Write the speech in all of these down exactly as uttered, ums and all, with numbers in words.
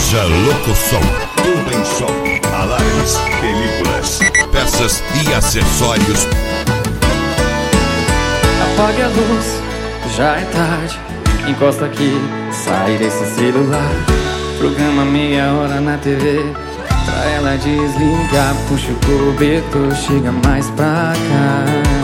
Loja Locosom, Urban Shop, alarmes, películas, peças e acessórios. Apague a luz, já é tarde. Encosta aqui, sai desse celular. Programa meia hora na T V, pra ela desligar. Puxa o cobertor, chega mais pra cá.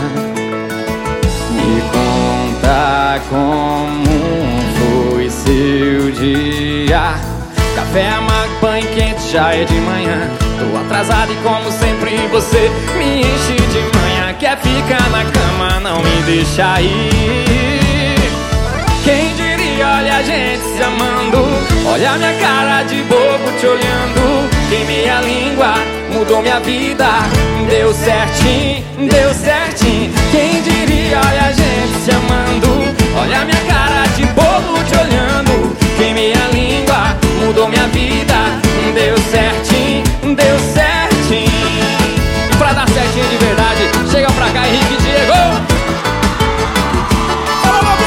Me conta como foi seu dia. Café amargo, pão quente, já é de manhã. Tô atrasado e como sempre você me enche de manhã. Quer ficar na cama, não me deixa ir. Quem diria, olha a gente se amando. Olha minha cara de bobo te olhando. Queimei a língua, mudou minha vida. Deu certinho, deu certinho. Quem diria, olha a gente se amando. Olha minha cara de bobo te olhando. Queimei a língua, mudou minha vida. Deu certinho, deu certinho. E pra dar certinho de verdade, chega pra cá, Henrique e Diego. Fala,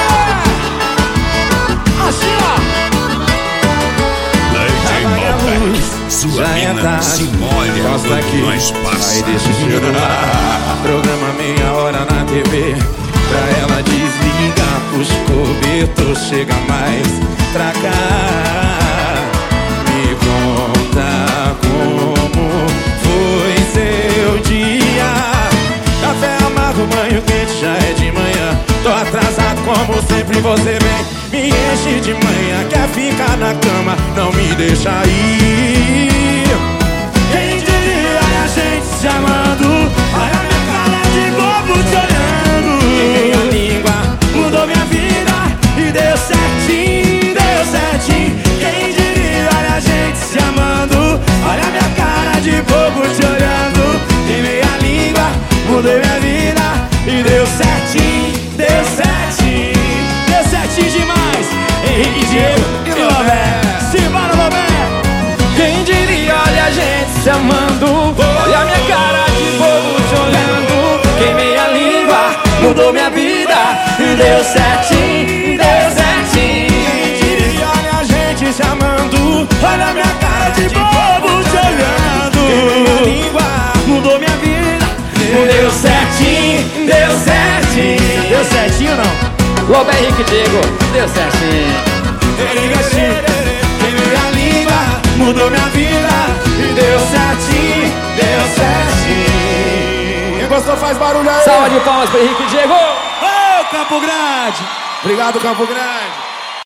assim, ó. Apaga a luz, sua mina se molha quando nós passa. Aí deixa o celular. Programa meia hora na T V, pra ela desliga. Puxa o cobertor, chega mais pra cá. Me conta como foi seu dia. Café amargo, banho quente, já é de manhã. Tô atrasado como sempre você vem. Me enche de manhã, quer ficar na cama, não me deixa ir. Quem diria, olha a gente se amando. Olha minha cara de bobo te olhando. Queimei a língua, mudou minha vida. E deu certinho, deu certinho. Quem diria, olha a gente se amando. Olha minha cara de bobo te olhando. Queimei a língua, mudou minha vida. E deu certinho, deu certinho. Deu certinho demais. Henrique, Diego e Lobé. Simbora, Lobé. Quem diria, olha a gente se amando. Olha minha cara de bobo te olhando. Queimei a língua, mudou minha vida. Deu certinho, deu certinho. Quem diria, olha a gente se amando. Olha minha cara de bobo te olhando. Queimei a língua, mudou minha vida. Deu certinho, deu certinho. Deu certinho ou não? Lobé, Henrique, Diego, deu certinho. Queimei a língua, mudou minha vida. E deu certinho, deu certinho. Quem gostou faz barulho aí. Salva de palmas para Henrique e Diego. Ô, Campo Grande. Obrigado, Campo Grande.